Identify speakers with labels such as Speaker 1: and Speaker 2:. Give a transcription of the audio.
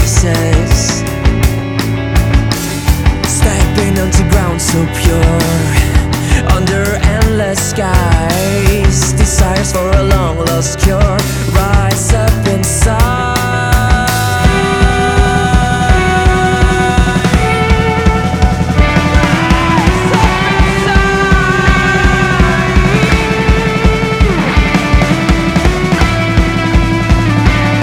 Speaker 1: places, stepping onto ground so pure, under endless skies, desires for a long lost cure.